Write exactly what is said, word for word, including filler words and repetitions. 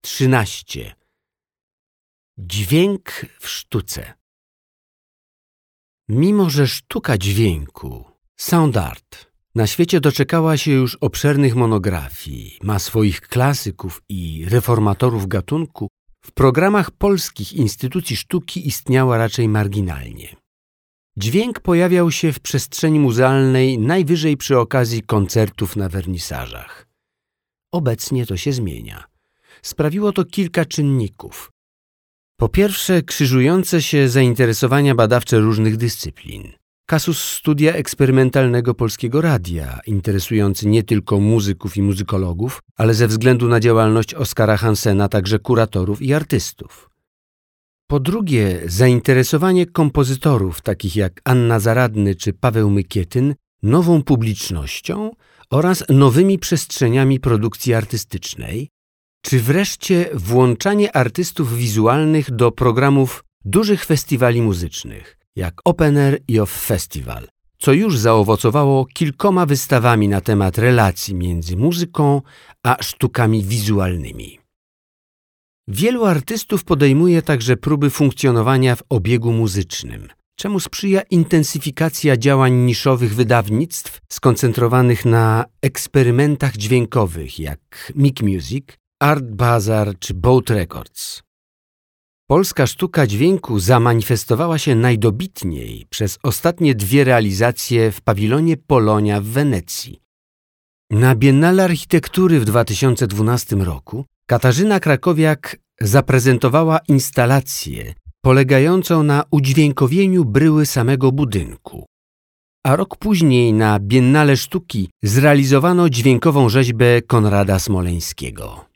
trzynaście. Dźwięk w sztuce. Mimo że sztuka dźwięku, sound art, na świecie doczekała się już obszernych monografii, ma swoich klasyków i reformatorów gatunku, w programach polskich instytucji sztuki istniała raczej marginalnie. Dźwięk pojawiał się w przestrzeni muzealnej najwyżej przy okazji koncertów na wernisażach. Obecnie to się zmienia. Sprawiło to kilka czynników. Po pierwsze, krzyżujące się zainteresowania badawcze różnych dyscyplin. Kasus studia eksperymentalnego Polskiego Radia, interesujący nie tylko muzyków i muzykologów, ale ze względu na działalność Oskara Hansena także kuratorów i artystów. Po drugie, zainteresowanie kompozytorów takich jak Anna Zaradny czy Paweł Mykietyn nową publicznością oraz nowymi przestrzeniami produkcji artystycznej, czy wreszcie włączanie artystów wizualnych do programów dużych festiwali muzycznych, jak Open Air i Off Festival, co już zaowocowało kilkoma wystawami na temat relacji między muzyką a sztukami wizualnymi. Wielu artystów podejmuje także próby funkcjonowania w obiegu muzycznym, czemu sprzyja intensyfikacja działań niszowych wydawnictw skoncentrowanych na eksperymentach dźwiękowych jak Mic Music, Art Bazaar czy Boat Records. Polska sztuka dźwięku zamanifestowała się najdobitniej przez ostatnie dwie realizacje w pawilonie Polonia w Wenecji. Na Biennale Architektury w dwa tysiące dwunastym roku Katarzyna Krakowiak zaprezentowała instalację polegającą na udźwiękowieniu bryły samego budynku, a rok później na Biennale Sztuki zrealizowano dźwiękową rzeźbę Konrada Smoleńskiego.